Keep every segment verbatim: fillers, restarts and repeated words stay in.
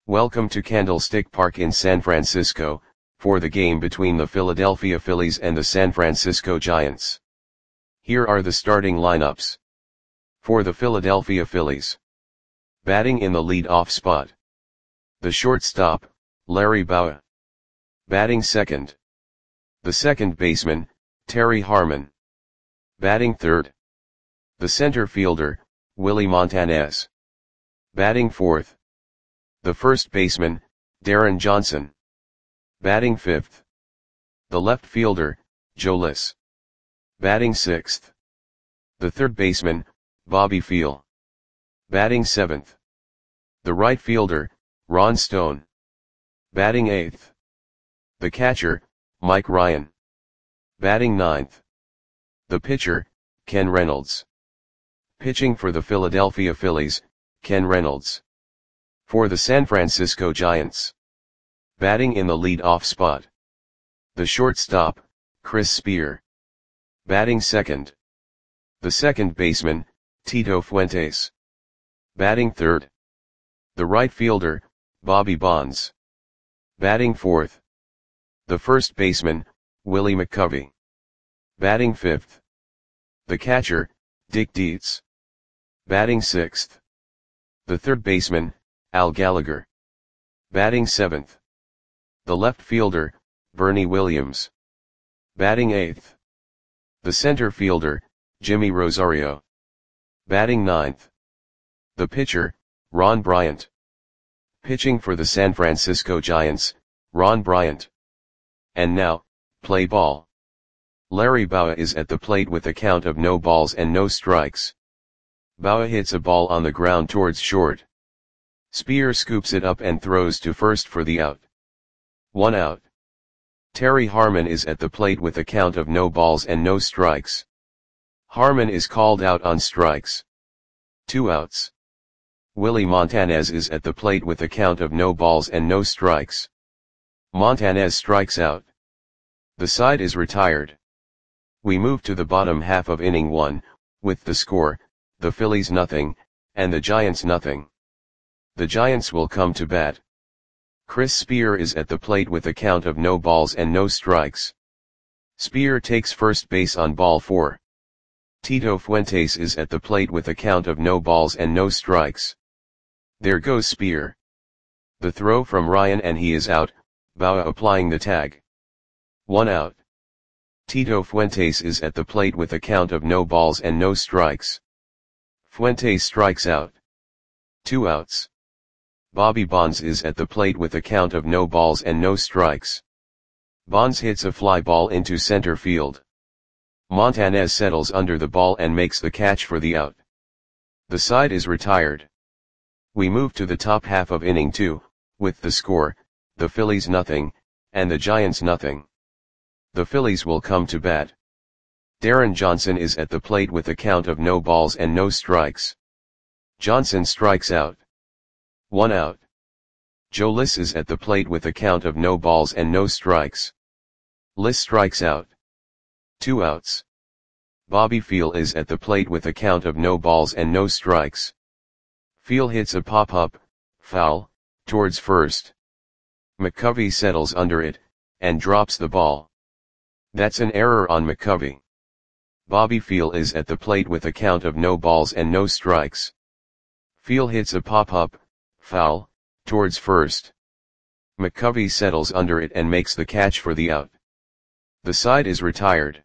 Welcome to Candlestick Park in San Francisco, for the game between the Philadelphia Phillies and the San Francisco Giants. Here are the starting lineups. For the Philadelphia Phillies. Batting in the lead-off spot. The shortstop, Larry Bowa. Batting second. The second baseman, Terry Harmon. Batting third. The center fielder, Willie Montanez. Batting fourth. The first baseman, Darren Johnson. Batting fifth. The left fielder, Joe Liss. Batting sixth. The third baseman, Bobby Feal. Batting seventh. The right fielder, Ron Stone. Batting eighth. The catcher, Mike Ryan. Batting ninth. The pitcher, Ken Reynolds. Pitching for the Philadelphia Phillies, Ken Reynolds. For the San Francisco Giants. Batting in the lead-off spot. The shortstop, Chris Spear. Batting second. The second baseman, Tito Fuentes. Batting third. The right fielder, Bobby Bonds. Batting fourth. The first baseman, Willie McCovey. Batting fifth. The catcher, Dick Dietz. Batting sixth. The third baseman, Al Gallagher. Batting seventh. The left fielder, Bernie Williams. Batting eighth. The center fielder, Jimmy Rosario. Batting ninth. The pitcher, Ron Bryant. Pitching for the San Francisco Giants, Ron Bryant. And now, play ball. Larry Bowa is at the plate with a count of no balls and no strikes. Bowa hits a ball on the ground towards short. Spear scoops it up and throws to first for the out. One out. Terry Harmon is at the plate with a count of no balls and no strikes. Harmon is called out on strikes. Two outs. Willie Montanez is at the plate with a count of no balls and no strikes. Montanez strikes out. The side is retired. We move to the bottom half of inning one, with the score, the Phillies nothing, and the Giants nothing. The Giants will come to bat. Chris Spear is at the plate with a count of no balls and no strikes. Spear takes first base on ball four. Tito Fuentes is at the plate with a count of no balls and no strikes. There goes Spear. The throw from Ryan and he is out, Bowa applying the tag. One out. Tito Fuentes is at the plate with a count of no balls and no strikes. Fuentes strikes out. Two outs. Bobby Bonds is at the plate with a count of no balls and no strikes. Bonds hits a fly ball into center field. Montanez settles under the ball and makes the catch for the out. The side is retired. We move to the top half of inning two, with the score, the Phillies nothing, and the Giants nothing. The Phillies will come to bat. Darren Johnson is at the plate with a count of no balls and no strikes. Johnson strikes out. One out. Joe Liss is at the plate with a count of no balls and no strikes. Liss strikes out. Two outs. Bobby Feal is at the plate with a count of no balls and no strikes. Feal hits a pop-up, foul, towards first. McCovey settles under it, and drops the ball. That's an error on McCovey. Bobby Feal is at the plate with a count of no balls and no strikes. Feal hits a pop-up, foul, towards first. McCovey settles under it and makes the catch for the out. The side is retired.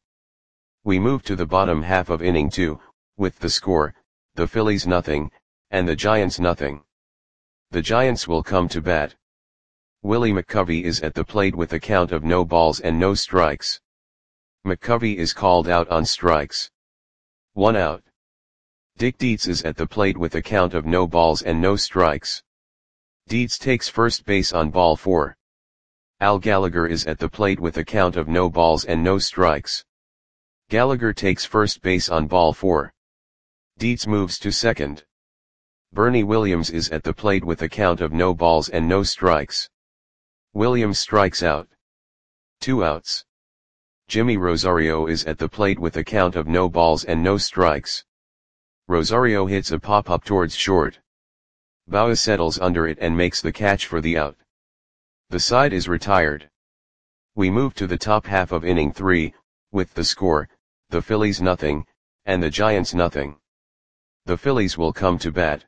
We move to the bottom half of inning two, with the score, the Phillies nothing, and the Giants nothing. The Giants will come to bat. Willie McCovey is at the plate with a count of no balls and no strikes. McCovey is called out on strikes. One out. Dick Dietz is at the plate with a count of no balls and no strikes. Dietz takes first base on ball four. Al Gallagher is at the plate with a count of no balls and no strikes. Gallagher takes first base on ball four. Dietz moves to second. Bernie Williams is at the plate with a count of no balls and no strikes. Williams strikes out. Two outs. Jimmy Rosario is at the plate with a count of no balls and no strikes. Rosario hits a pop-up towards short. Bauer settles under it and makes the catch for the out. The side is retired. We move to the top half of inning three, with the score, the Phillies nothing, and the Giants nothing. The Phillies will come to bat.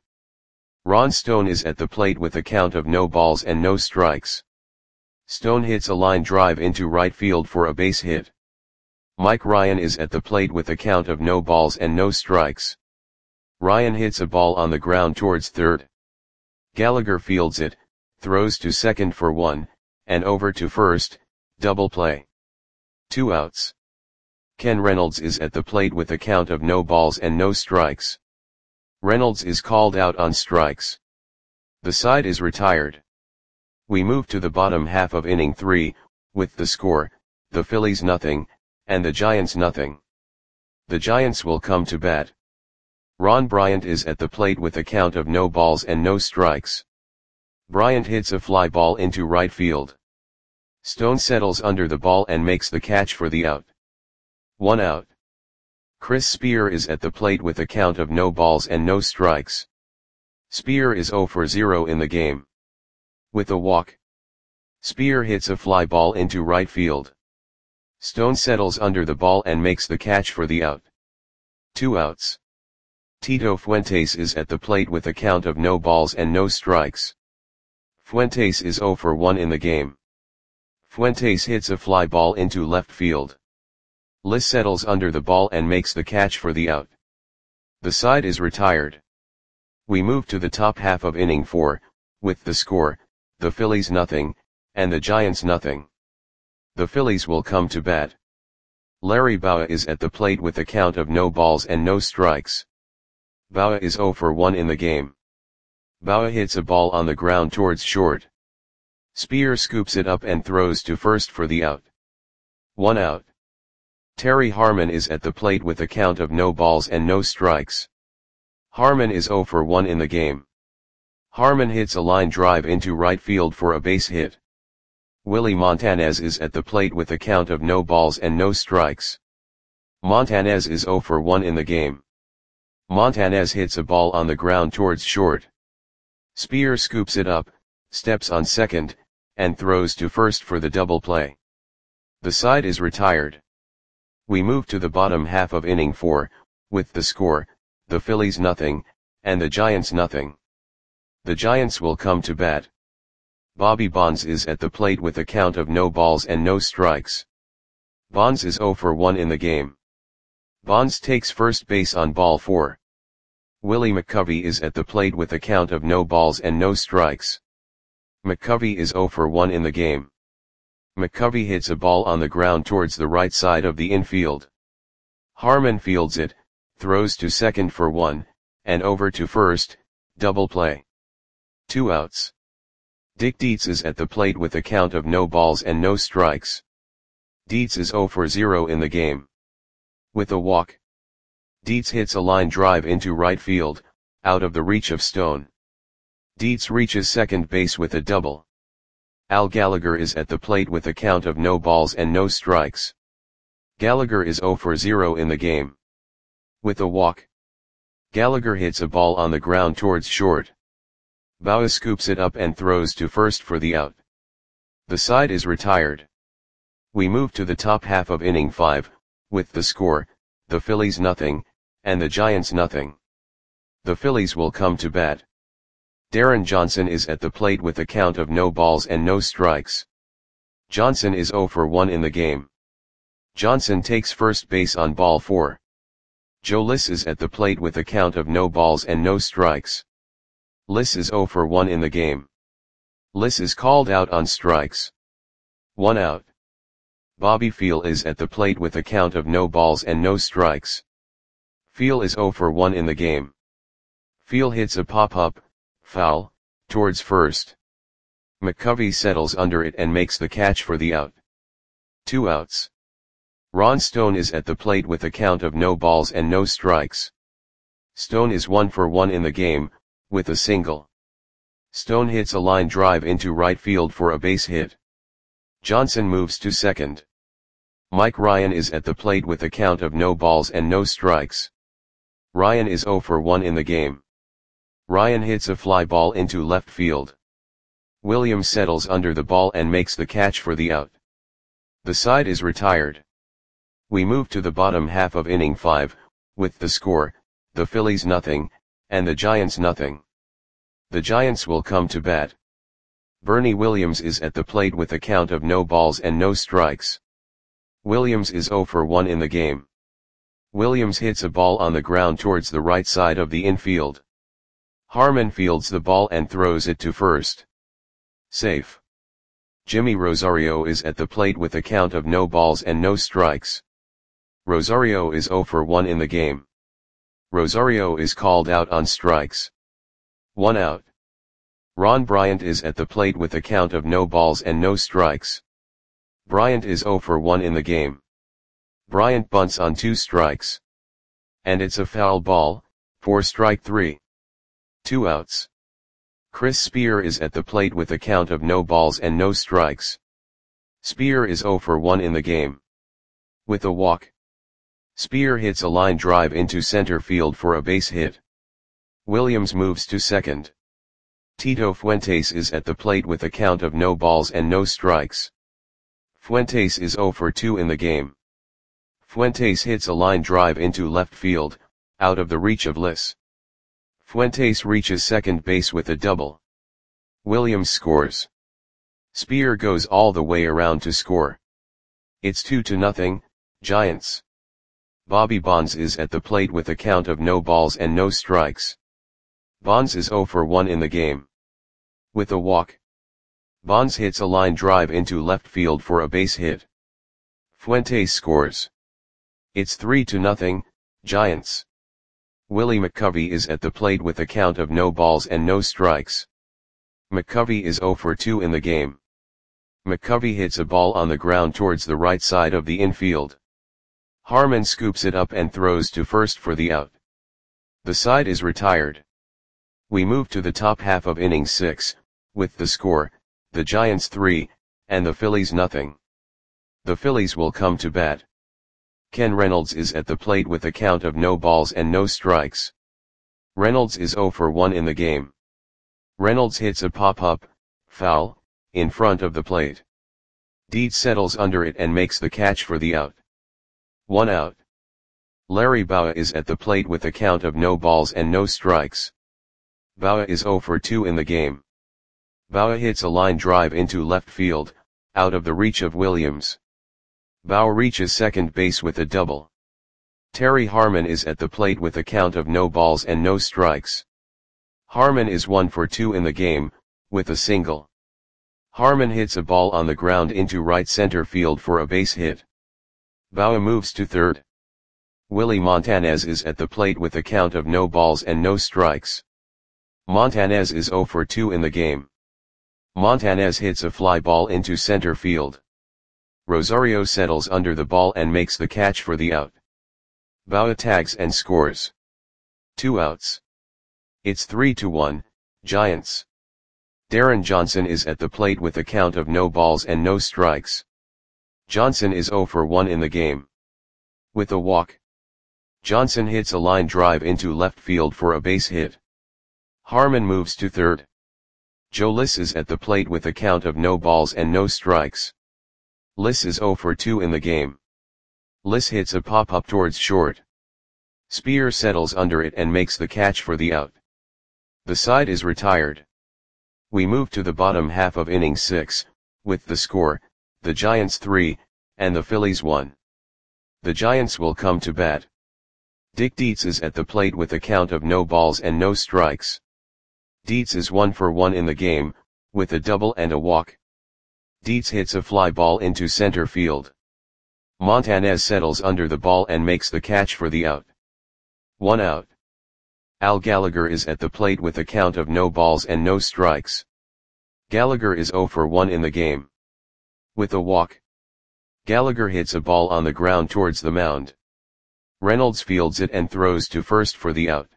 Ron Stone is at the plate with a count of no balls and no strikes. Stone hits a line drive into right field for a base hit. Mike Ryan is at the plate with a count of no balls and no strikes. Ryan hits a ball on the ground towards third. Gallagher fields it, throws to second for one, and over to first, double play. Two outs. Ken Reynolds is at the plate with a count of no balls and no strikes. Reynolds is called out on strikes. The side is retired. We move to the bottom half of inning three, with the score, the Phillies nothing, and the Giants nothing. The Giants will come to bat. Ron Bryant is at the plate with a count of no balls and no strikes. Bryant hits a fly ball into right field. Stone settles under the ball and makes the catch for the out. One out. Chris Spear is at the plate with a count of no balls and no strikes. Spear is zero for zero in the game. With a walk. Spear hits a fly ball into right field. Stone settles under the ball and makes the catch for the out. Two outs. Tito Fuentes is at the plate with a count of no balls and no strikes. Fuentes is zero for one in the game. Fuentes hits a fly ball into left field. Liss settles under the ball and makes the catch for the out. The side is retired. We move to the top half of inning four, with the score, the Phillies nothing, and the Giants nothing. The Phillies will come to bat. Larry Bowa is at the plate with a count of no balls and no strikes. Bowa is zero for one in the game. Bowa hits a ball on the ground towards short. Spear scoops it up and throws to first for the out. One out. Terry Harmon is at the plate with a count of no balls and no strikes. Harmon is zero for one in the game. Harmon hits a line drive into right field for a base hit. Willie Montanez is at the plate with a count of no balls and no strikes. Montanez is zero for one in the game. Montanez hits a ball on the ground towards short. Spear scoops it up, steps on second, and throws to first for the double play. The side is retired. We move to the bottom half of inning four, with the score, the Phillies nothing, and the Giants nothing. The Giants will come to bat. Bobby Bonds is at the plate with a count of no balls and no strikes. Bonds is zero for one in the game. Bonds takes first base on ball four. Willie McCovey is at the plate with a count of no balls and no strikes. McCovey is zero for one in the game. McCovey hits a ball on the ground towards the right side of the infield. Harmon fields it, throws to second for one, and over to first, double play. Two outs. Dick Dietz is at the plate with a count of no balls and no strikes. Dietz is zero for zero in the game. With a walk. Dietz hits a line drive into right field, out of the reach of Stone. Dietz reaches second base with a double. Al Gallagher is at the plate with a count of no balls and no strikes. Gallagher is zero for zero in the game. With a walk. Gallagher hits a ball on the ground towards short. Bowa scoops it up and throws to first for the out. The side is retired. We move to the top half of inning five, with the score, the Phillies nothing, and the Giants nothing. The Phillies will come to bat. Darren Johnson is at the plate with a count of no balls and no strikes. Johnson is zero for one in the game. Johnson takes first base on ball four. Joe Liss is at the plate with a count of no balls and no strikes. Liss is zero for one in the game. Liss is called out on strikes. One out. Bobby Feal is at the plate with a count of no balls and no strikes. Feal is zero for one in the game. Feal hits a pop-up, foul, towards first. McCovey settles under it and makes the catch for the out. Two outs. Ron Stone is at the plate with a count of no balls and no strikes. Stone is one for one in the game, with a single. Stone hits a line drive into right field for a base hit. Johnson moves to second. Mike Ryan is at the plate with a count of no balls and no strikes. Ryan is zero for one in the game. Ryan hits a fly ball into left field. Williams settles under the ball and makes the catch for the out. The side is retired. We move to the bottom half of inning five, with the score, the Phillies nothing, and the Giants nothing. The Giants will come to bat. Bernie Williams is at the plate with a count of no balls and no strikes. Williams is zero for one in the game. Williams hits a ball on the ground towards the right side of the infield. Harmon fields the ball and throws it to first. Safe. Jimmy Rosario is at the plate with a count of no balls and no strikes. Rosario is zero for one in the game. Rosario is called out on strikes. One out. Ron Bryant is at the plate with a count of no balls and no strikes. Bryant is zero for one in the game. Bryant bunts on two strikes. And it's a foul ball, for strike three. Two outs. Chris Spear is at the plate with a count of no balls and no strikes. Spear is zero for one in the game. With a walk. Spear hits a line drive into center field for a base hit. Williams moves to second. Tito Fuentes is at the plate with a count of no balls and no strikes. Fuentes is zero for two in the game. Fuentes hits a line drive into left field, out of the reach of Liss. Fuentes reaches second base with a double. Williams scores. Spear goes all the way around to score. It's two to nothing, Giants. Bobby Bonds is at the plate with a count of no balls and no strikes. Bonds is zero for one in the game. With a walk. Bonds hits a line drive into left field for a base hit. Fuentes scores. It's three to nothing, Giants. Willie McCovey is at the plate with a count of no balls and no strikes. McCovey is zero for two in the game. McCovey hits a ball on the ground towards the right side of the infield. Harmon scoops it up and throws to first for the out. The side is retired. We move to the top half of inning six, with the score, the Giants three, and the Phillies nothing. The Phillies will come to bat. Ken Reynolds is at the plate with a count of no balls and no strikes. Reynolds is zero for one in the game. Reynolds hits a pop-up, foul, in front of the plate. Dietz settles under it and makes the catch for the out. One out. Larry Bowa is at the plate with a count of no balls and no strikes. Bowa is zero for two in the game. Bowa hits a line drive into left field, out of the reach of Williams. Bowa reaches second base with a double. Terry Harmon is at the plate with a count of no balls and no strikes. Harmon is one for two in the game, with a single. Harmon hits a ball on the ground into right center field for a base hit. Bowa moves to third. Willie Montanez is at the plate with a count of no balls and no strikes. Montanez is zero for two in the game. Montanez hits a fly ball into center field. Rosario settles under the ball and makes the catch for the out. Bowa tags and scores. Two outs. It's three to one, Giants. Darren Johnson is at the plate with a count of no balls and no strikes. Johnson is zero for one in the game. With a walk. Johnson hits a line drive into left field for a base hit. Harmon moves to third. Joe Liss is at the plate with a count of no balls and no strikes. Liss is zero for two in the game. Liss hits a pop-up towards short. Spear settles under it and makes the catch for the out. The side is retired. We move to the bottom half of inning six, with the score, the Giants three, and the Phillies one. The Giants will come to bat. Dick Dietz is at the plate with a count of no balls and no strikes. Dietz is one for one in the game, with a double and a walk. Dietz hits a fly ball into center field. Montanez settles under the ball and makes the catch for the out. One out. Al Gallagher is at the plate with a count of no balls and no strikes. Gallagher is zero for one in the game. With a walk. Gallagher hits a ball on the ground towards the mound. Reynolds fields it and throws to first for the out.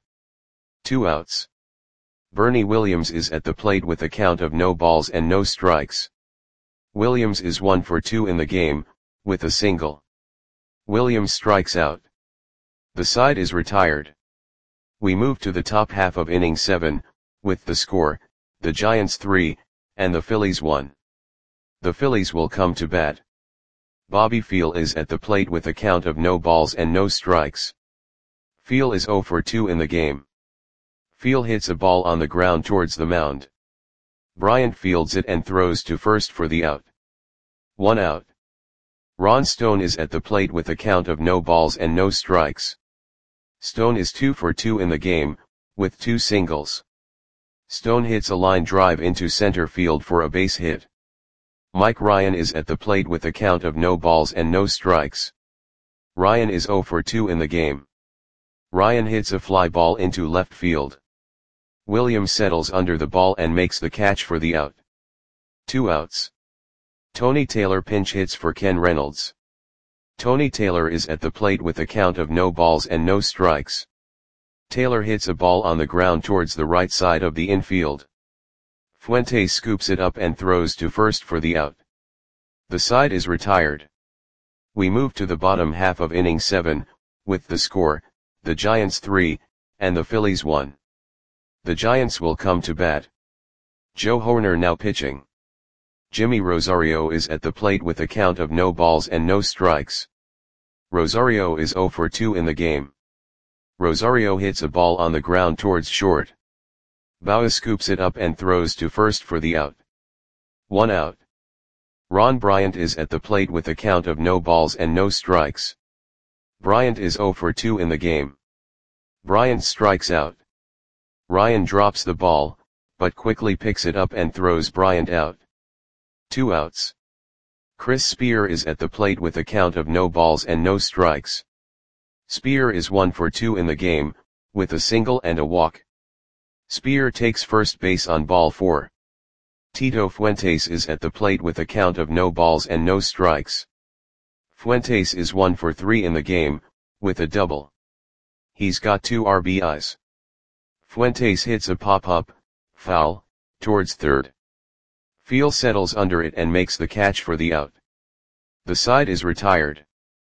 Two outs. Bernie Williams is at the plate with a count of no balls and no strikes. Williams is one for two in the game, with a single. Williams strikes out. The side is retired. We move to the top half of inning seven, with the score, the Giants three, and the Phillies one. The Phillies will come to bat. Bobby Feal is at the plate with a count of no balls and no strikes. Feal is oh for two in the game. Feal hits a ball on the ground towards the mound. Bryant fields it and throws to first for the out. One out. Ron Stone is at the plate with a count of no balls and no strikes. Stone is two for two in the game, with two singles. Stone hits a line drive into center field for a base hit. Mike Ryan is at the plate with a count of no balls and no strikes. Ryan is oh for two in the game. Ryan hits a fly ball into left field. Williams settles under the ball and makes the catch for the out. Two outs. Tony Taylor pinch hits for Ken Reynolds. Tony Taylor is at the plate with a count of no balls and no strikes. Taylor hits a ball on the ground towards the right side of the infield. Fuentes scoops it up and throws to first for the out. The side is retired. We move to the bottom half of inning seven, with the score, the Giants three, and the Phillies one. The Giants will come to bat. Joe Hoerner now pitching. Jimmy Rosario is at the plate with a count of no balls and no strikes. Rosario is oh for two in the game. Rosario hits a ball on the ground towards short. Baua scoops it up and throws to first for the out. One out. Ron Bryant is at the plate with a count of no balls and no strikes. Bryant is oh for two in the game. Bryant strikes out. Ryan drops the ball, but quickly picks it up and throws Bryant out. Two outs. Chris Spear is at the plate with a count of no balls and no strikes. Spear is one for two in the game, with a single and a walk. Spear takes first base on ball four. Tito Fuentes is at the plate with a count of no balls and no strikes. Fuentes is one for three in the game, with a double. He's got two R B Is. Fuentes hits a pop-up, foul, towards third. Feal settles under it and makes the catch for the out. The side is retired.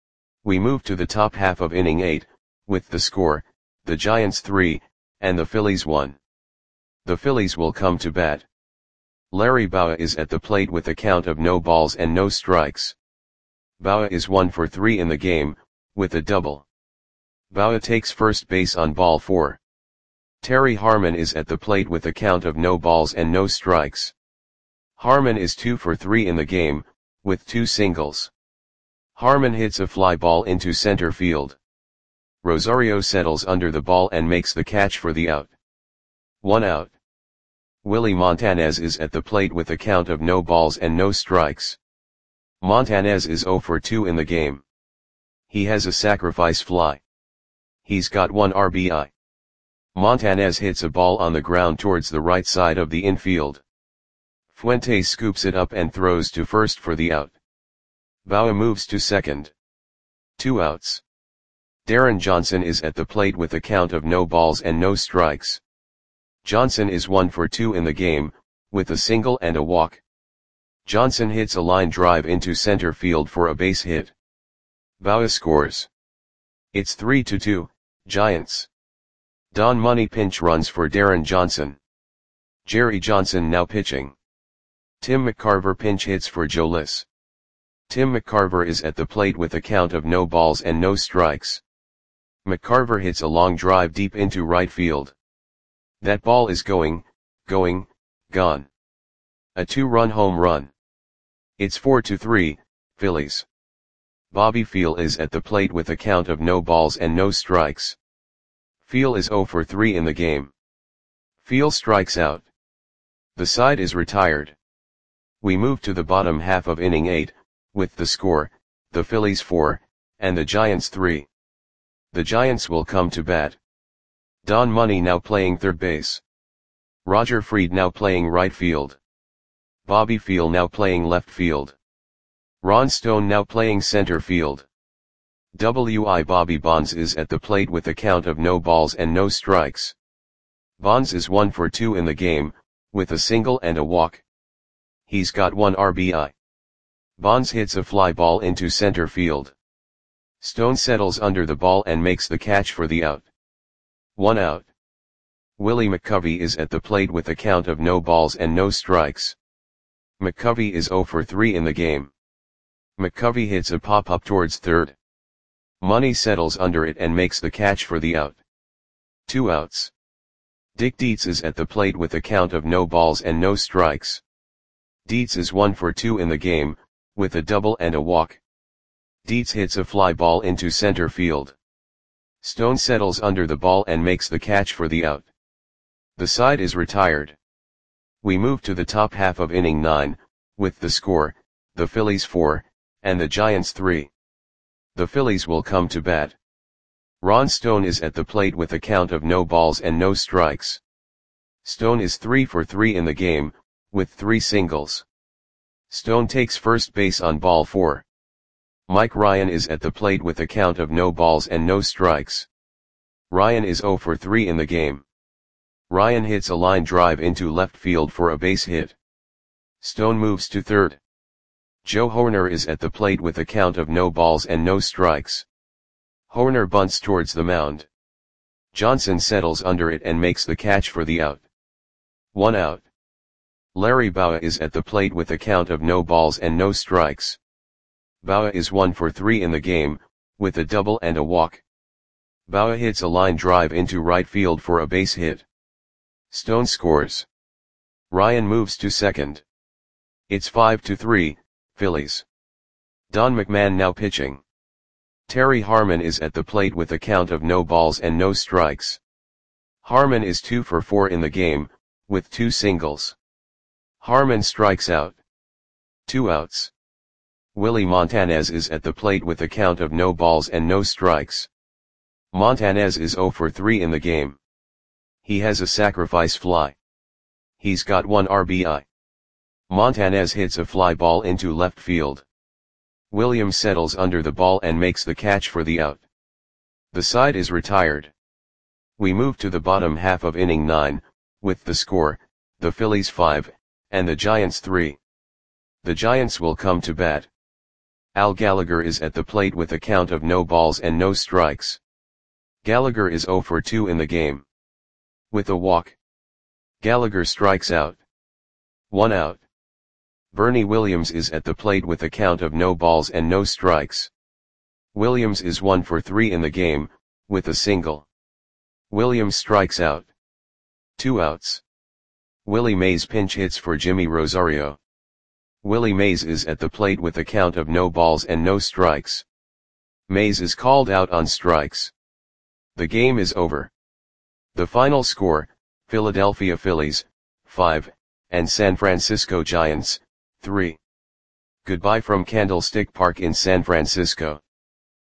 We move to the top half of inning eight, with the score, the Giants three, and the Phillies one. The Phillies will come to bat. Larry Baua is at the plate with a count of no balls and no strikes. Baua is one for three in the game, with a double. Baua takes first base on ball four. Terry Harmon is at the plate with a count of no balls and no strikes. Harmon is two for three in the game, with two singles. Harmon hits a fly ball into center field. Rosario settles under the ball and makes the catch for the out. One out. Willie Montanez is at the plate with a count of no balls and no strikes. Montanez is oh for two in the game. He has a sacrifice fly. He's got one R B I. Montanez hits a ball on the ground towards the right side of the infield. Fuentes scoops it up and throws to first for the out. Baua moves to second. Two outs. Darren Johnson is at the plate with a count of no balls and no strikes. Johnson is one for two in the game, with a single and a walk. Johnson hits a line drive into center field for a base hit. Baua scores. It's three to two, Giants. Don Money pinch runs for Darren Johnson. Jerry Johnson now pitching. Tim McCarver pinch hits for Joe Liss. Tim McCarver is at the plate with a count of no balls and no strikes. McCarver hits a long drive deep into right field. That ball is going, going, gone. A two-run home run. It's four to three, Phillies. Bobby Feal is at the plate with a count of no balls and no strikes. Feal is oh for three in the game. Feal strikes out. The side is retired. We move to the bottom half of inning eight, with the score, the Phillies four, and the Giants three. The Giants will come to bat. Don Money now playing third base. Roger Freed now playing right field. Bobby Feal now playing left field. Ron Stone now playing center field. W I Bobby Bonds is at the plate with a count of no balls and no strikes. Bonds is one for two in the game, with a single and a walk. He's got one R B I. Bonds hits a fly ball into center field. Stone settles under the ball and makes the catch for the out. One out. Willie McCovey is at the plate with a count of no balls and no strikes. McCovey is zero for three in the game. McCovey hits a pop-up towards third. Money settles under it and makes the catch for the out. Two outs. Dick Dietz is at the plate with a count of no balls and no strikes. Dietz is one for two in the game, with a double and a walk. Dietz hits a fly ball into center field. Stone settles under the ball and makes the catch for the out. The side is retired. We move to the top half of inning nine, with the score, the Phillies four, and the Giants three. The Phillies will come to bat. Ron Stone is at the plate with a count of no balls and no strikes. Stone is three for three in the game, with three singles. Stone takes first base on ball four. Mike Ryan is at the plate with a count of no balls and no strikes. Ryan is zero for three in the game. Ryan hits a line drive into left field for a base hit. Stone moves to third. Joe Hoerner is at the plate with a count of no balls and no strikes. Hoerner bunts towards the mound. Johnson settles under it and makes the catch for the out. One out. Larry Bowa is at the plate with a count of no balls and no strikes. Bowa is one for three in the game, with a double and a walk. Bowa hits a line drive into right field for a base hit. Stone scores. Ryan moves to second. It's five to three, Phillies. Don McMahon now pitching. Terry Harmon is at the plate with a count of no balls and no strikes. Harmon is two for four in the game, with two singles. Harmon strikes out. Two outs. Willie Montanez is at the plate with a count of no balls and no strikes. Montanez is zero for three in the game. He has a sacrifice fly. He's got one R B I. Montanez hits a fly ball into left field. Williams settles under the ball and makes the catch for the out. The side is retired. We move to the bottom half of inning nine, with the score, the Phillies five, and the Giants three. The Giants will come to bat. Al Gallagher is at the plate with a count of no balls and no strikes. Gallagher is zero for two in the game. With a walk. Gallagher strikes out. One out. Bernie Williams is at the plate with a count of no balls and no strikes. Williams is one for three in the game, with a single. Williams strikes out. Two outs. Willie Mays pinch hits for Jimmy Rosario. Willie Mays is at the plate with a count of no balls and no strikes. Mays is called out on strikes. The game is over. The final score, Philadelphia Phillies, five, and San Francisco Giants, three. Goodbye from Candlestick Park in San Francisco.